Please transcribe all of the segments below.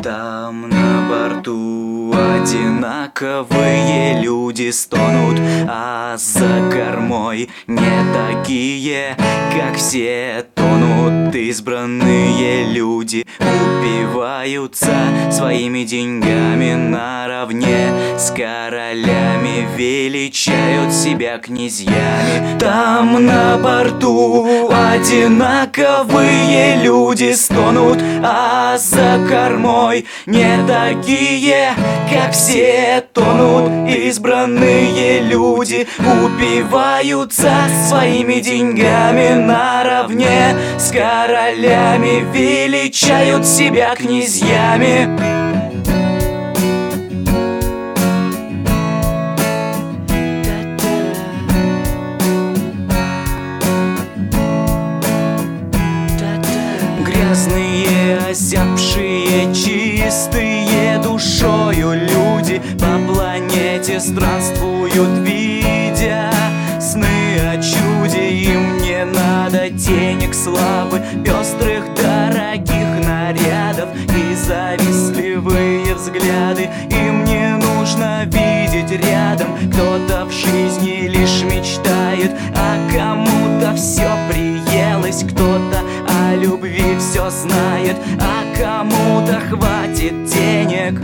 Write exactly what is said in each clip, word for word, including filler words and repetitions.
Там на борту одинаковые люди стонут, а за кормой не такие, как все тонут. Избранные люди упиваются своими деньгами наравне с королями, величают себя князьями. Там на борту одинаковые люди стонут, а за кормой не такие, как все тонут. Избранные люди упиваются своими деньгами наравне с королями, величают себя князьями. Грязные, озябшие, чистые душою люди по планете странствуют, видя сны о чуде. Им не надо денег, славы, пестрых, дорогих нарядов и завистливые взгляды. Им не нужно видеть рядом. Кто-то в жизни лишь мечтает, а кому-то все приелось. Кто-то о любви все знает, а кому-то хватит денег.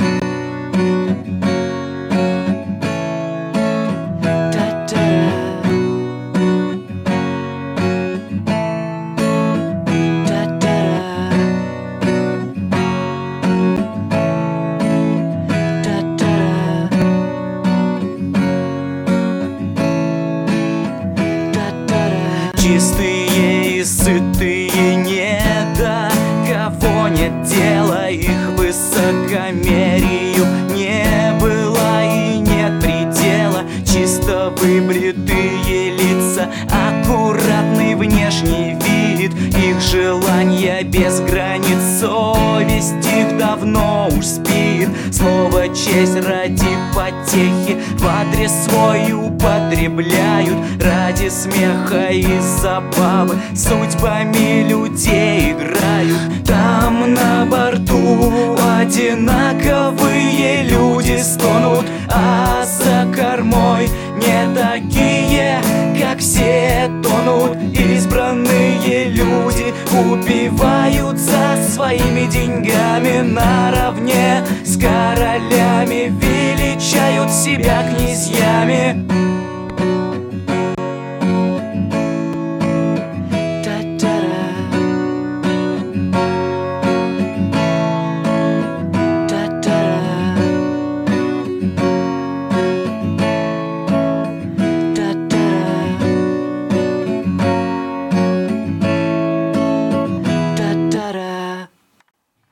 Чистые и сытые, не до кого нет дела. Их высокомерию не было и нет предела. Чисто выбритые лица, аккуратный внешний вид. Их желания без границ, совесть их давно уж спит. Слово честь ради потехи в адрес свой употребляют. Ради смеха и забавы судьбами людей играют. Там на борту одинаковые люди стонут, а за кормой не такие, как все тонут. Избранные люди упиваются своими деньгами наравне с королями, величают себя князьями.